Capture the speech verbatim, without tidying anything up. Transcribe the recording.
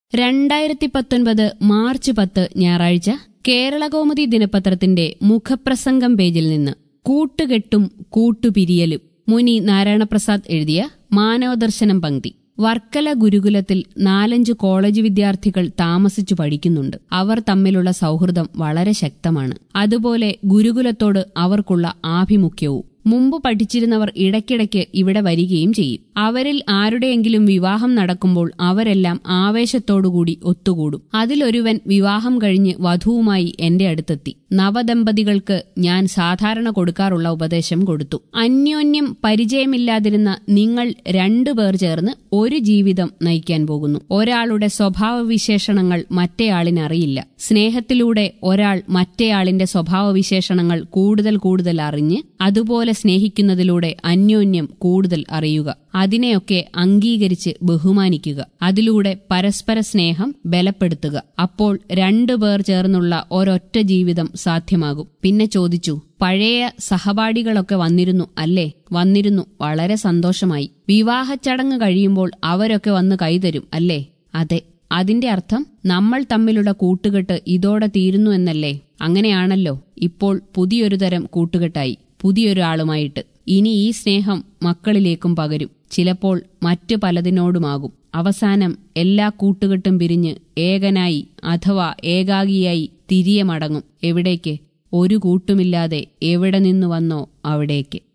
രണ്ടായിരത്തി പത്തൊൻപത് മാർച്ച് പത്ത് ഞായറാഴ്ച കേരളകൗമുദി ദിനപത്രത്തിന്റെ മുഖപ്രസംഗം പേജിൽ നിന്ന് കൂട്ടുകെട്ടും കൂട്ടുപിരിയലും മുനി നാരായണപ്രസാദ് എഴുതിയ മാനവദർശനം പങ്ക്തി. വർക്കല ഗുരുകുലത്തിൽ നാലഞ്ച് കോളേജ് വിദ്യാർത്ഥികൾ താമസിച്ചു പഠിക്കുന്നുണ്ട്. അവർ തമ്മിലുള്ള സൗഹൃദം വളരെ ശക്തമാണ്. അതുപോലെ ഗുരുകുലത്തോട് അവർക്കുള്ള ആഭിമുഖ്യവും. മുമ്പ് പഠിച്ചിരുന്നവർ ഇടയ്ക്കിടയ്ക്ക് ഇവിടെ വരികയും ചെയ്യും. അവരിൽ ആരുടെയെങ്കിലും വിവാഹം നടക്കുമ്പോൾ അവരെല്ലാം ആവേശത്തോടുകൂടി ഒത്തുകൂടും. അതിലൊരുവൻ വിവാഹം കഴിഞ്ഞ് വധുവുമായി എന്റെ അടുത്തെത്തി. നവദമ്പതികൾക്ക് ഞാൻ സാധാരണ കൊടുക്കാറുള്ള ഉപദേശം കൊടുത്തു. അന്യോന്യം പരിചയമില്ലാതിരുന്ന നിങ്ങൾ രണ്ടുപേർ ചേർന്ന് ഒരു ജീവിതം നയിക്കാൻ പോകുന്നു. ഒരാളുടെ സ്വഭാവവിശേഷണങ്ങൾ മറ്റേയാളിനറിയില്ല. സ്നേഹത്തിലൂടെ ഒരാൾ മറ്റേയാളിന്റെ സ്വഭാവവിശേഷണങ്ങൾ കൂടുതൽ കൂടുതൽ അറിഞ്ഞ് അതുപോലെ സ്നേഹിക്കുന്നതിലൂടെ അന്യോന്യം കൂടുതൽ അറിയുക. അതിനെയൊക്കെ അംഗീകരിച്ച് ബഹുമാനിക്കുക. അതിലൂടെ പരസ്പര സ്നേഹം ബലപ്പെടുത്തുക. അപ്പോൾ രണ്ടുപേർ ചേർന്നുള്ള ഒരൊറ്റ ജീവിതം സാധ്യമാകും. പിന്നെ ചോദിച്ചു, പഴയ സഹപാഠികളൊക്കെ വന്നിരുന്നു അല്ലേ? വന്നിരുന്നു. വളരെ സന്തോഷമായി. വിവാഹച്ചടങ്ങ് കഴിയുമ്പോൾ അവരൊക്കെ വന്ന് കൈതരും അല്ലേ? അതെ. അതിന്റെ അർത്ഥം നമ്മൾ തമ്മിലുള്ള കൂട്ടുകെട്ട് ഇതോടെ തീരുന്നു എന്നല്ലേ? അങ്ങനെയാണല്ലോ. ഇപ്പോൾ പുതിയൊരു തരം കൂട്ടുകെട്ടായി, പുതിയൊരാളുമായിട്ട്. ഇനി ഈ സ്നേഹം മക്കളിലേക്കും പകരും. ചിലപ്പോൾ മറ്റു പലതിനോടുമാകും. അവസാനം എല്ലാ കൂട്ടുകെട്ടും പിരിഞ്ഞ് ഏകനായി അഥവാ ഏകാഗിയായി തിരികെ മടങ്ങും. എവിടേക്ക്? ഒരു കൂട്ടുമില്ലാതെ എവിടെ നിന്നു വന്നോ അവിടേക്ക്.